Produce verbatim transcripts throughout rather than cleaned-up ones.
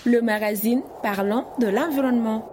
le magazine parlant de l'environnement.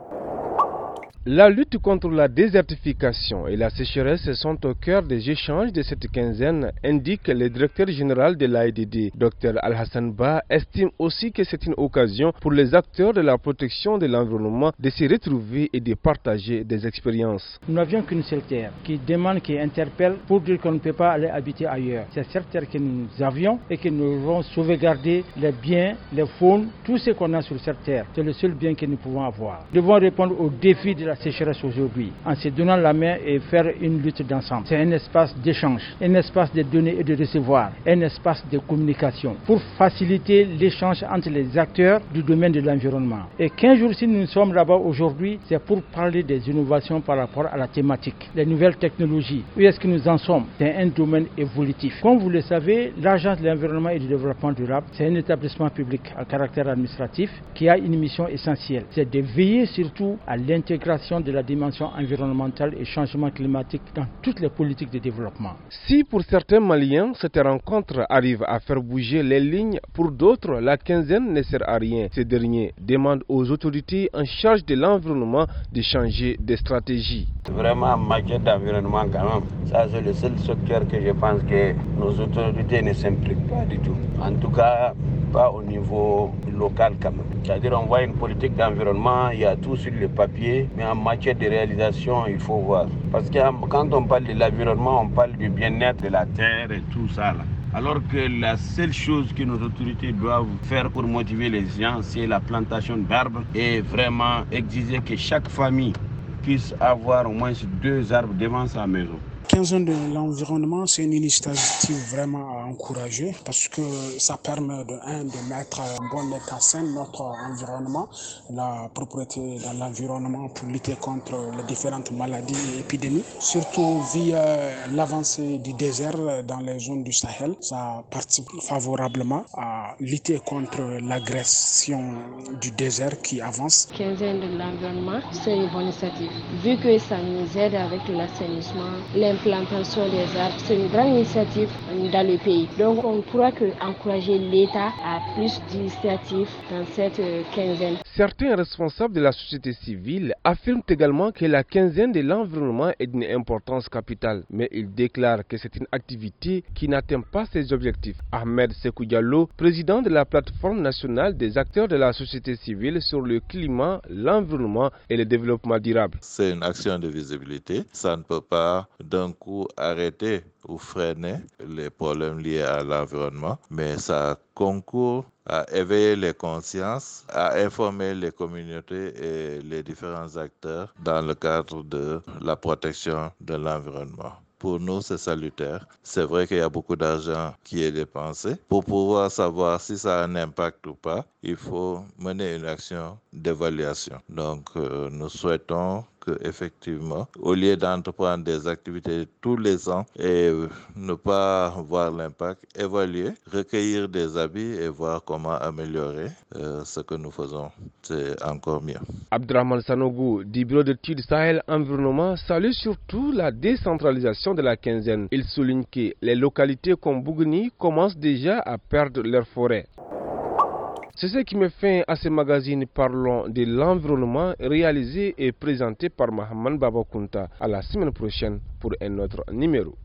La lutte contre la désertification et la sécheresse sont au cœur des échanges de cette quinzaine, indique le directeur général de l'A I D D. Dr Alhassan Ba estime aussi que c'est une occasion pour les acteurs de la protection de l'environnement de se retrouver et de partager des expériences. Nous n'avions qu'une seule terre qui demande, qui interpelle pour dire qu'on ne peut pas aller habiter ailleurs. C'est cette terre que nous avions et que nous devons sauvegarder les biens, les faunes, tout ce qu'on a sur cette terre. C'est le seul bien que nous pouvons avoir. Nous devons répondre aux défis de la sécheresse aujourd'hui, en se donnant la main et faire une lutte d'ensemble. C'est un espace d'échange, un espace de donner et de recevoir, un espace de communication pour faciliter l'échange entre les acteurs du domaine de l'environnement. Et quinze jours si nous sommes là-bas aujourd'hui, c'est pour parler des innovations par rapport à la thématique, les nouvelles technologies. Où est-ce que nous en sommes? C'est un domaine évolutif. Comme vous le savez, l'Agence de l'environnement et du développement durable, c'est un établissement public à caractère administratif qui a une mission essentielle. C'est de veiller surtout à l'intégration de la dimension environnementale et changement climatique dans toutes les politiques de développement. Si pour certains Maliens, cette rencontre arrive à faire bouger les lignes, pour d'autres, la quinzaine ne sert à rien. Ces derniers demandent aux autorités en charge de l'environnement de changer de stratégie. Vraiment, en matière d'environnement, quand même, ça c'est le seul secteur que je pense que nos autorités ne s'impliquent pas du tout. En tout cas, pas au niveau local quand même. C'est-à-dire on voit une politique d'environnement, il y a tout sur le papier, mais en matière de réalisation, il faut voir. Parce que quand on parle de l'environnement, on parle du bien-être de la terre et tout ça là. Alors que la seule chose que nos autorités doivent faire pour motiver les gens, c'est la plantation d'arbres et vraiment exiger que chaque famille puisse avoir au moins deux arbres devant sa maison. quinze ans de l'environnement, c'est une initiative vraiment à encourager parce que ça permet de, un, de mettre en bon état sain notre environnement, la propriété dans l'environnement pour lutter contre les différentes maladies et épidémies. Surtout via l'avancée du désert dans les zones du Sahel, ça participe favorablement à lutter contre l'agression du désert qui avance. quinze ans de l'environnement, c'est une bonne initiative. Vu que ça nous aide avec l'assainissement, l'implantation des arbres, c'est une grande initiative dans le pays. Donc on ne pourra qu'encourager l'État à plus d'initiatives dans cette quinzaine. Certains responsables de la société civile affirment également que la quinzaine de l'environnement est d'une importance capitale, mais ils déclarent que c'est une activité qui n'atteint pas ses objectifs. Ahmed Sekou Diallo, président de la plateforme nationale des acteurs de la société civile sur le climat, l'environnement et le développement durable. C'est une action de visibilité, ça ne peut pas d'un coup arrêter ou freiner les problèmes liés à l'environnement, mais ça concourt à éveiller les consciences, à informer les communautés et les différents acteurs dans le cadre de la protection de l'environnement. Pour nous, c'est salutaire. C'est vrai qu'il y a beaucoup d'argent qui est dépensé. Pour pouvoir savoir si ça a un impact ou pas, il faut mener une action d'évaluation. Donc, euh, nous souhaitons que, effectivement, au lieu d'entreprendre des activités tous les ans et ne pas voir l'impact, évaluer, recueillir des avis et voir comment améliorer euh, ce que nous faisons. C'est encore mieux. Abdrahman Sanogo du Bureau d'études Sahel Environnement salue surtout la décentralisation de la quinzaine. Il souligne que les localités comme Bougouni commencent déjà à perdre leurs forêts. C'est ce qui met fin à ce magazine Parlons de l'environnement réalisé et présenté par Mahaman Babakunta. À la semaine prochaine pour un autre numéro.